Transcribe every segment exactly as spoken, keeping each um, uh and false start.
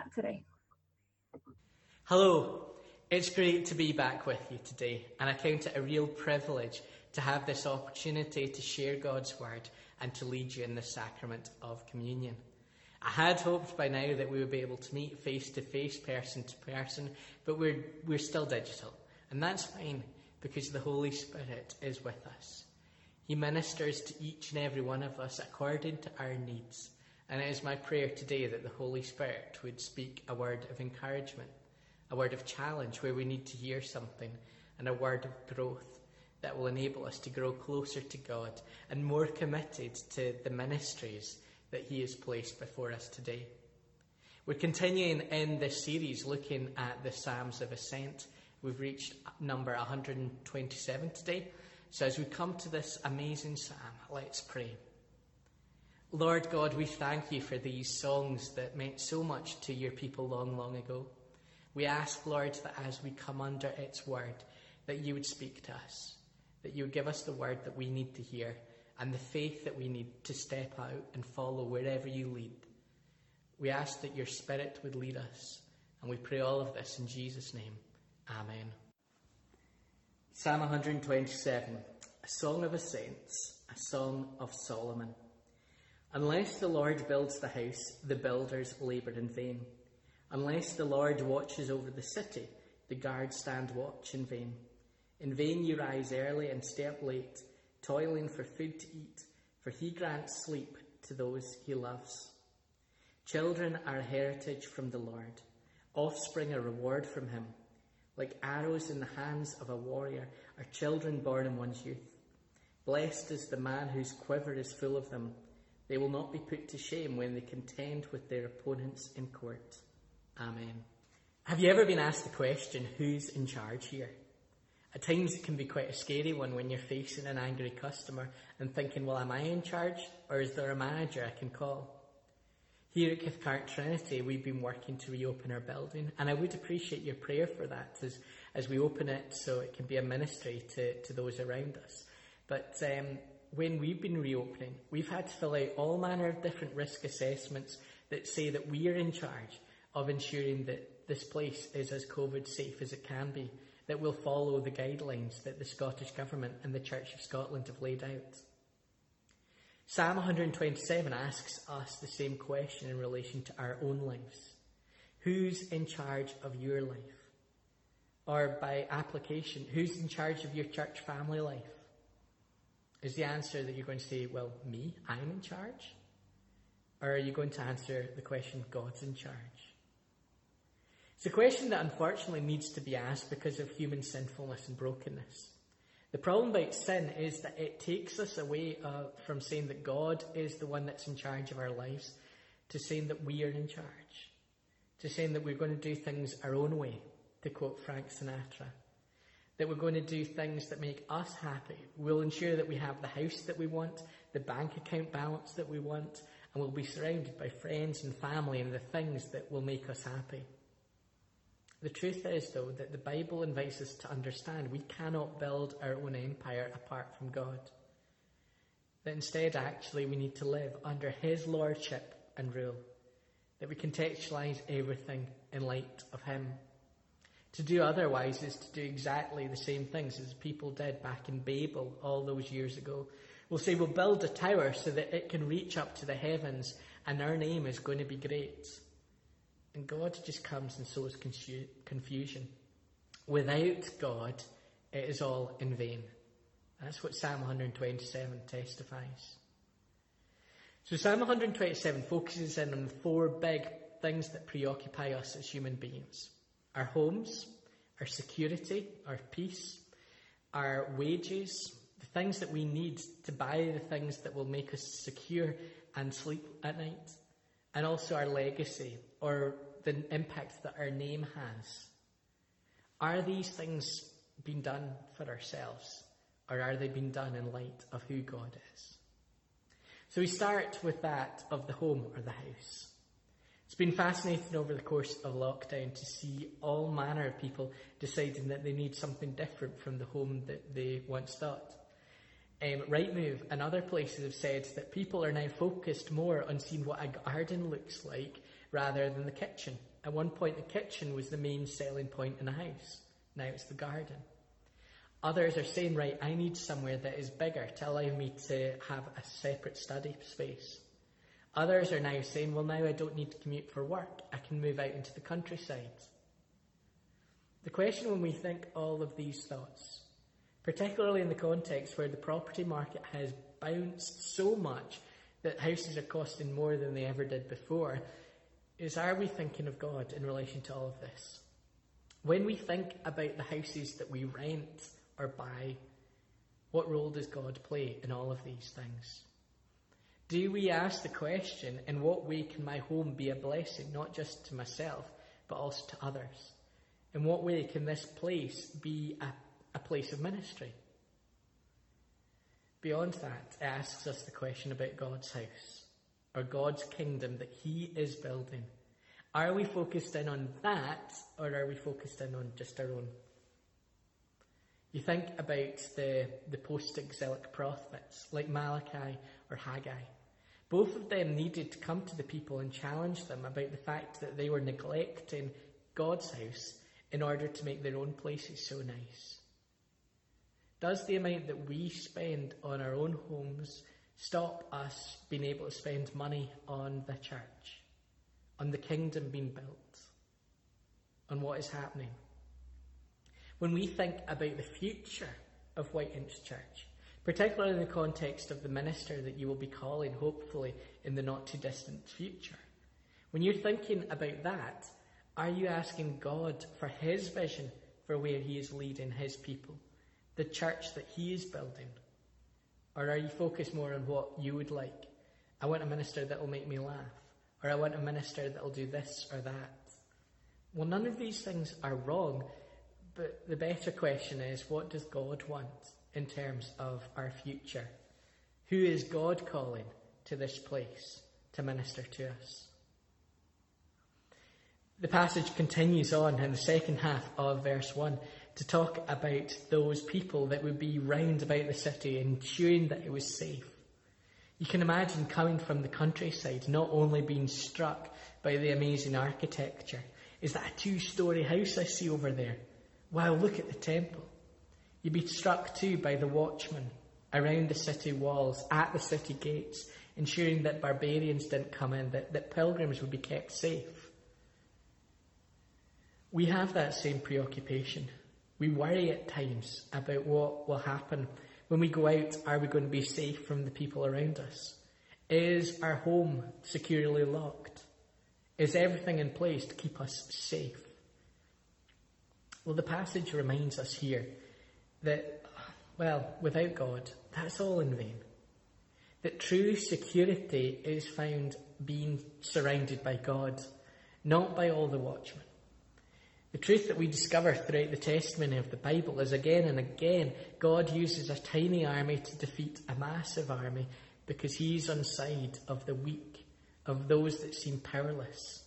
chat today. Hello, it's great to be back with you today, and I count it a real privilege to have this opportunity to share God's word and to lead you in the sacrament of communion. I had hoped by now that we would be able to meet face to face, person to person, but we're we're still digital, and that's fine because the Holy Spirit is with us. He ministers to each and every one of us according to our needs, and it is my prayer today that the Holy Spirit would speak a word of encouragement, a word of challenge where we need to hear something, and a word of growth that will enable us to grow closer to God and more committed to the ministries that He has placed before us today. We're continuing in this series looking at the Psalms of Ascent. We've reached number one hundred twenty-seven today. So as we come to this amazing psalm, let's pray. Lord God, we thank you for these songs that meant so much to your people long, long ago. We ask, Lord, that as we come under its word, that you would speak to us, that you would give us the word that we need to hear and the faith that we need to step out and follow wherever you lead. We ask that your Spirit would lead us, and we pray all of this in Jesus' name. Amen. Psalm one hundred twenty-seven, a song of ascents, a song of Solomon. Unless the Lord builds the house, the builders labour in vain. Unless the Lord watches over the city, the guards stand watch in vain. In vain you rise early and stay up late, toiling for food to eat, for he grants sleep to those he loves. Children are a heritage from the Lord, offspring a reward from him. Like arrows in the hands of a warrior are children born in one's youth. Blessed is the man whose quiver is full of them. They will not be put to shame when they contend with their opponents in court. Amen. Have you ever been asked the question, who's in charge here? At times it can be quite a scary one when you're facing an angry customer and thinking, well, am I in charge, or is there a manager I can call? Here at Cathcart Trinity, we've been working to reopen our building, and I would appreciate your prayer for that as, as we open it so it can be a ministry to, to those around us. But um, when we've been reopening, we've had to fill out all manner of different risk assessments that say that we are in charge of ensuring that this place is as COVID safe as it can be, that will follow the guidelines that the Scottish Government and the Church of Scotland have laid out. Psalm one hundred twenty-seven asks us the same question in relation to our own lives. Who's in charge of your life? Or by application, who's in charge of your church family life? Is the answer that you're going to say, well, me, I'm in charge? Or are you going to answer the question, God's in charge? It's a question that unfortunately needs to be asked because of human sinfulness and brokenness. The problem about sin is that it takes us away uh, from saying that God is the one that's in charge of our lives to saying that we are in charge, to saying that we're going to do things our own way, to quote Frank Sinatra, that we're going to do things that make us happy. We'll ensure that we have the house that we want, the bank account balance that we want, and we'll be surrounded by friends and family and the things that will make us happy. The truth is, though, that the Bible invites us to understand we cannot build our own empire apart from God. That instead, actually, we need to live under his lordship and rule. That we contextualise everything in light of him. To do otherwise is to do exactly the same things as people did back in Babel all those years ago. We'll say we'll build a tower so that it can reach up to the heavens and our name is going to be great. And God just comes and sows confusion. Without God, it is all in vain. That's what Psalm one hundred twenty-seven testifies. So Psalm one hundred twenty-seven focuses in on the four big things that preoccupy us as human beings. Our homes, our security, our peace, our wages, the things that we need to buy the things that will make us secure and sleep at night, and also our legacy, or the impact that our name has. Are these things being done for ourselves, or are they being done in light of who God is? So we start with that of the home or the house. It's been fascinating over the course of lockdown to see all manner of people deciding that they need something different from the home that they once thought. Um, Rightmove and other places have said that people are now focused more on seeing what a garden looks like rather than the kitchen. At one point, the kitchen was the main selling point in a house. Now it's the garden. Others are saying, right, I need somewhere that is bigger to allow me to have a separate study space. Others are now saying, well, now I don't need to commute for work. I can move out into the countryside. The question when we think all of these thoughts, particularly in the context where the property market has bounced so much that houses are costing more than they ever did before, is are we thinking of God in relation to all of this? When we think about the houses that we rent or buy, what role does God play in all of these things? Do we ask the question, in what way can my home be a blessing, not just to myself, but also to others? In what way can this place be a, a place of ministry? Beyond that, it asks us the question about God's house, or God's kingdom that he is building. Are we focused in on that, or are we focused in on just our own? You think about the, the post-exilic prophets, like Malachi or Haggai. Both of them needed to come to the people and challenge them about the fact that they were neglecting God's house in order to make their own places so nice. Does the amount that we spend on our own homes stop us being able to spend money on the church, on the kingdom being built, on what is happening? When we think about the future of Whiteinch Church, particularly in the context of the minister that you will be calling, hopefully, in the not-too-distant future, when you're thinking about that, are you asking God for his vision for where he is leading his people, the church that he is building? Or are you focused more on what you would like? I want a minister that will make me laugh, or I want a minister that will do this or that. Well, none of these things are wrong, but the better question is, what does God want in terms of our future? Who is God calling to this place to minister to us? The passage continues on in the second half of verse one to talk about those people that would be round about the city, ensuring that it was safe. You can imagine coming from the countryside, not only being struck by the amazing architecture. Is that a two-storey house I see over there? Wow, look at the temple. You'd be struck too by the watchmen around the city walls, at the city gates, ensuring that barbarians didn't come in, that, that pilgrims would be kept safe. We have that same preoccupation. We worry at times about what will happen. When we go out, are we going to be safe from the people around us? Is our home securely locked? Is everything in place to keep us safe? Well, the passage reminds us here that, well, without God, that's all in vain. That true security is found being surrounded by God, not by all the watchmen. The truth that we discover throughout the testimony of the Bible is again and again, God uses a tiny army to defeat a massive army because he's on side of the weak, of those that seem powerless.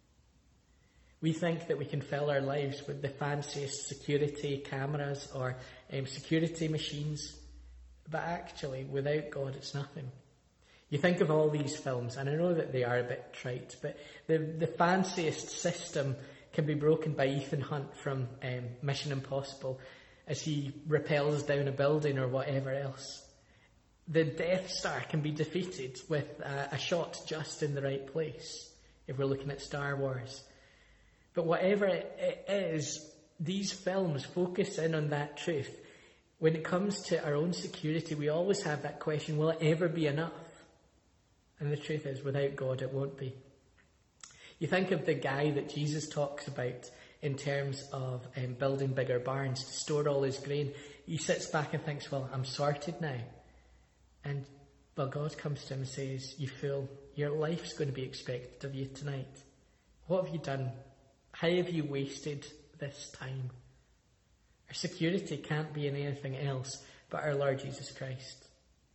We think that we can fill our lives with the fanciest security cameras or um, security machines, but actually, without God, it's nothing. You think of all these films, and I know that they are a bit trite, but the, the fanciest system can be broken by Ethan Hunt from um, Mission Impossible as he rappels down a building or whatever else. The Death Star can be defeated with uh, a shot just in the right place, if we're looking at Star Wars. But whatever it, it is, these films focus in on that truth. When it comes to our own security, we always have that question, will it ever be enough? And the truth is, without God, it won't be. You think of the guy that Jesus talks about in terms of um, building bigger barns to store all his grain. He sits back and thinks, well, I'm sorted now. And, well, God comes to him and says, you fool, your life's going to be expected of you tonight. What have you done? How have you wasted this time? Our security can't be in anything else but our Lord Jesus Christ.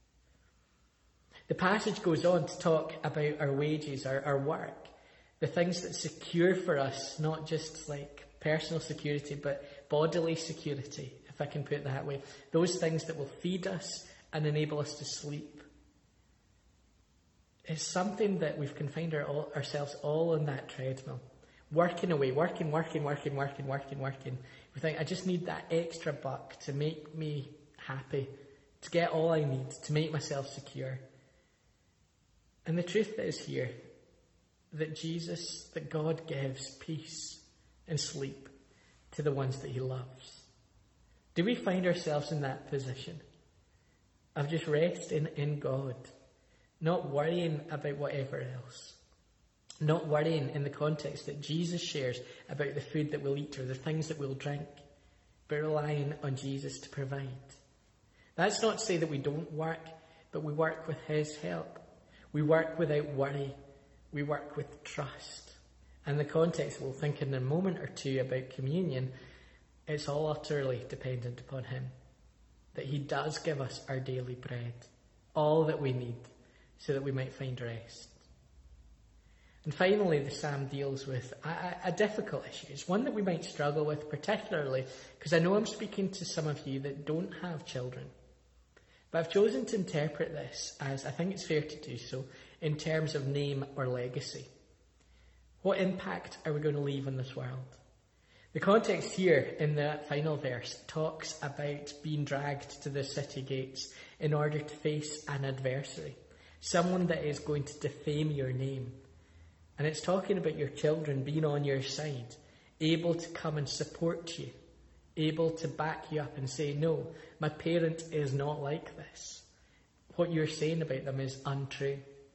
The passage goes on to talk about our wages, our, our work. The things that secure for us, not just like personal security, but bodily security, if I can put it that way. Those things that will feed us and enable us to sleep. It's something that we've confined our, all, ourselves all on that treadmill. working away, working, working, working, working, working, working. We think, I just need that extra buck to make me happy, to get all I need, to make myself secure. And the truth is here that Jesus, that God gives peace and sleep to the ones that he loves. Do we find ourselves in that position of just resting in God, not worrying about whatever else, not worrying in the context that Jesus shares about the food that we'll eat or the things that we'll drink, but relying on Jesus to provide? That's not to say that we don't work, but we work with his help. We work without worry. We work with trust. And the context we'll think in a moment or two about communion, it's all utterly dependent upon him. That he does give us our daily bread, all that we need, so that we might find rest. And finally, the psalm deals with a, a difficult issue. It's one that we might struggle with, particularly because I know I'm speaking to some of you that don't have children. But I've chosen to interpret this as, I think it's fair to do so, in terms of name or legacy. What impact are we going to leave on this world? The context here in the final verse talks about being dragged to the city gates in order to face an adversary, someone that is going to defame your name. And it's talking about your children being on your side, able to come and support you, able to back you up and say, no, my parent is not like this. What you're saying about them is untrue.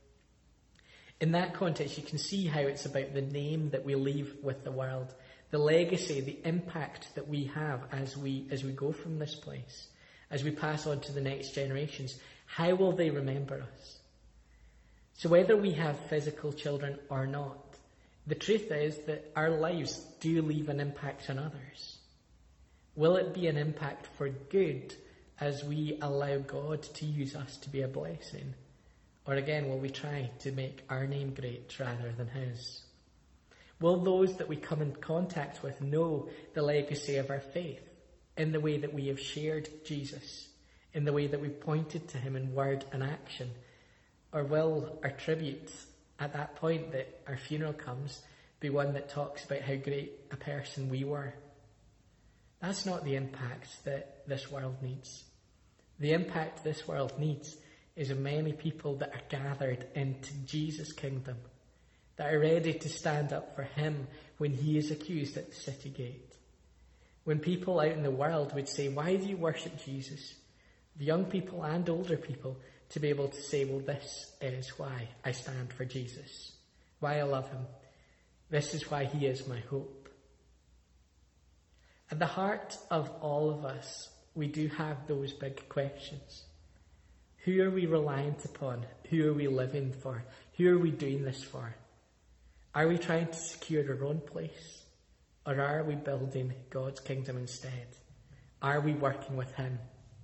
In that context, you can see how it's about the name that we leave with the world, the legacy, the impact that we have as we as we go from this place, as we pass on to the next generations. How will they remember us? So whether we have physical children or not, the truth is that our lives do leave an impact on others. Will it be an impact for good as we allow God to use us to be a blessing? Or again, will we try to make our name great rather than his? Will those that we come in contact with know the legacy of our faith in the way that we have shared Jesus, in the way that we've pointed to him in word and action? Or will our tribute at that point that our funeral comes be one that talks about how great a person we were? That's not the impact that this world needs. The impact this world needs is of many people that are gathered into Jesus' kingdom, that are ready to stand up for him when he is accused at the city gate. When people out in the world would say, why do you worship Jesus? The young people and older people to be able to say, well, this is why I stand for Jesus, why I love him. This is why he is my hope. At the heart of all of us, we do have those big questions. Who are we reliant upon? Who are we living for? Who are we doing this for? Are we trying to secure our own place? Or are we building God's kingdom instead? Are we working with him?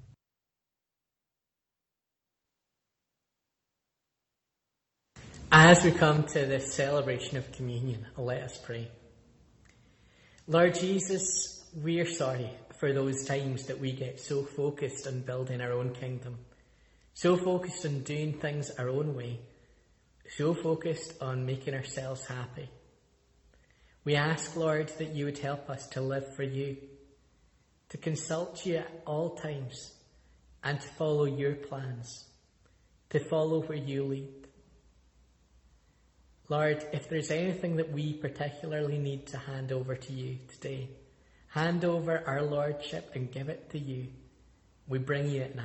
As we come to this celebration of communion, let us pray. Lord Jesus, we are sorry for those times that we get so focused on building our own kingdom, so focused on doing things our own way, so focused on making ourselves happy. We ask, Lord, that you would help us to live for you, to consult you at all times, and to follow your plans, to follow where you lead. Lord, if there's anything that we particularly need to hand over to you today, hand over our lordship and give it to you. We bring you it now.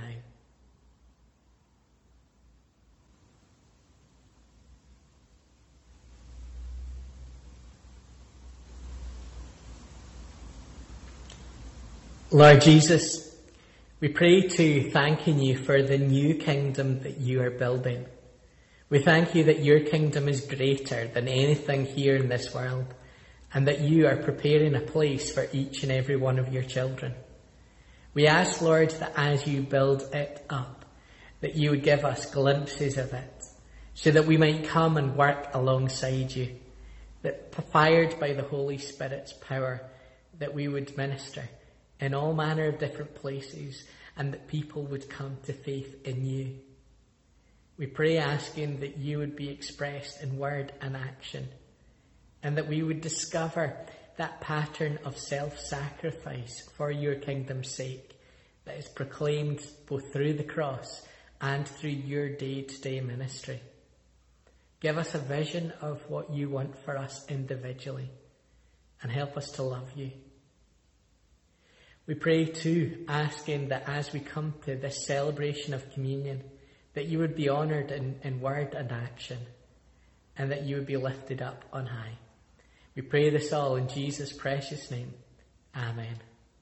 Lord Jesus, we pray to thanking you for the new kingdom that you are building. We thank you that your kingdom is greater than anything here in this world, and that you are preparing a place for each and every one of your children. We ask, Lord, that as you build it up, that you would give us glimpses of it, so that we might come and work alongside you, that fired by the Holy Spirit's power, that we would minister in all manner of different places, and that people would come to faith in you. We pray asking that you would be expressed in word and action, and that we would discover that pattern of self-sacrifice for your kingdom's sake that is proclaimed both through the cross and through your day-to-day ministry. Give us a vision of what you want for us individually, and help us to love you. We pray too, asking that as we come to this celebration of communion, that you would be honoured in, in word and action, and that you would be lifted up on high. We pray this all in Jesus' precious name. Amen.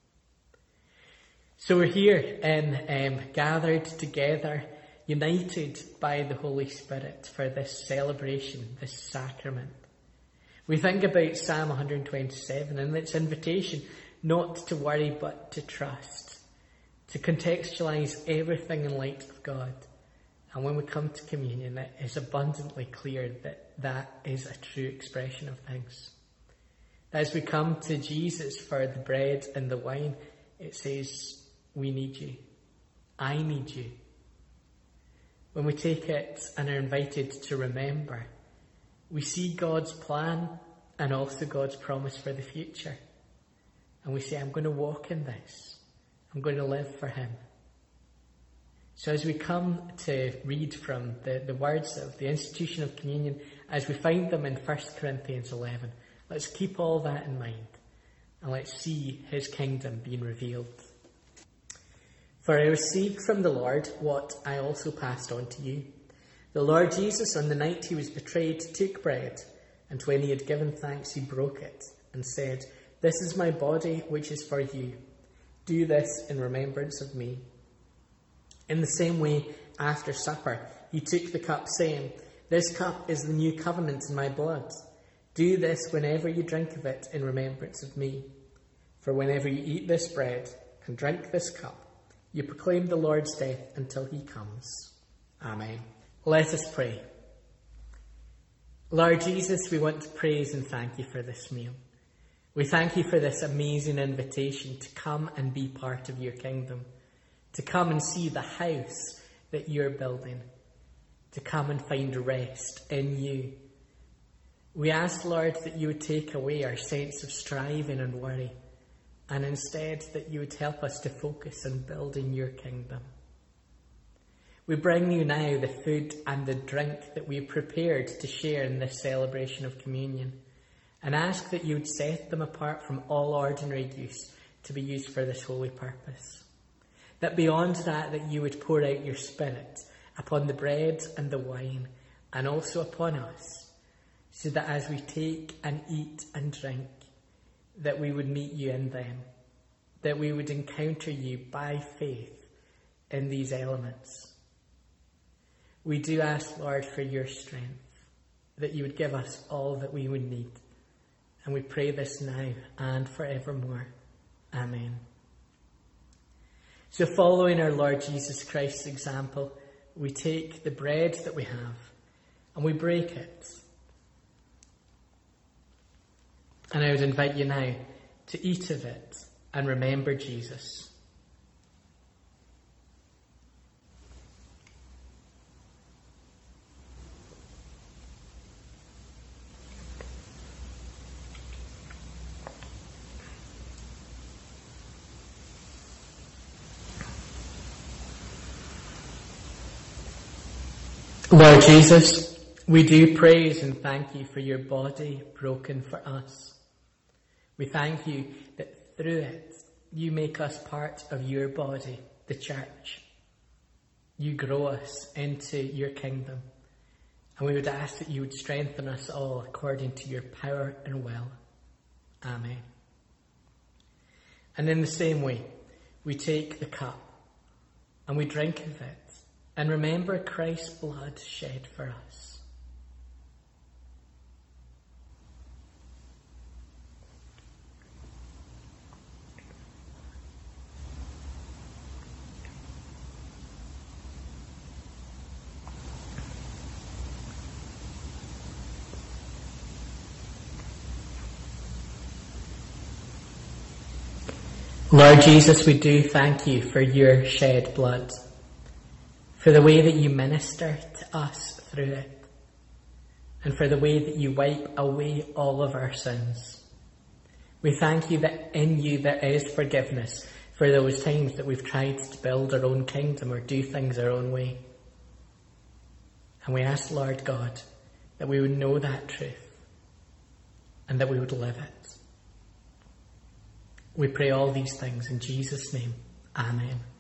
So we're here and um, gathered together, united by the Holy Spirit for this celebration, this sacrament. We think about Psalm one twenty-seven and its invitation not to worry but to trust, to contextualise everything in light of God. And when we come to communion, it is abundantly clear that that is a true expression of things. As we come to Jesus for the bread and the wine, it says, we need you. I need you. When we take it and are invited to remember, we see God's plan and also God's promise for the future. And we say, I'm going to walk in this. I'm going to live for him. So as we come to read from the, the words of the institution of communion, as we find them in First Corinthians eleven, let's keep all that in mind and let's see his kingdom being revealed. For I received from the Lord what I also passed on to you. The Lord Jesus, on the night he was betrayed, took bread, and when he had given thanks, he broke it and said, "This is my body, which is for you. Do this in remembrance of me." In the same way, after supper, he took the cup, saying, "This cup is the new covenant in my blood. Do this whenever you drink of it in remembrance of me. For whenever you eat this bread and drink this cup, you proclaim the Lord's death until he comes." Amen. Let us pray. Lord Jesus, we want to praise and thank you for this meal. We thank you for this amazing invitation to come and be part of your kingdom, to come and see the house that you're building, to come and find rest in you. We ask, Lord, that you would take away our sense of striving and worry, and instead that you would help us to focus on building your kingdom. We bring you now the food and the drink that we have prepared to share in this celebration of communion, and ask that you would set them apart from all ordinary use to be used for this holy purpose. That beyond that, that you would pour out your Spirit upon the bread and the wine, and also upon us, so that as we take and eat and drink, that we would meet you in them, that we would encounter you by faith in these elements. We do ask, Lord, for your strength, that you would give us all that we would need. And we pray this now and forevermore. Amen. So following our Lord Jesus Christ's example, we take the bread that we have and we break it. And I would invite you now to eat of it and remember Jesus. Lord Jesus, we do praise and thank you for your body broken for us. We thank you that through it, you make us part of your body, the church. You grow us into your kingdom. And we would ask that you would strengthen us all according to your power and will. Amen. And in the same way, we take the cup and we drink of it and remember Christ's blood shed for us. Lord Jesus, we do thank you for your shed blood, for the way that you minister to us through it. and for the way that you wipe away all of our sins. We thank you that in you there is forgiveness for those times that we've tried to build our own kingdom or do things our own way. And we ask, Lord God, that we would know that truth and that we would live it. We pray all these things in Jesus' name. Amen.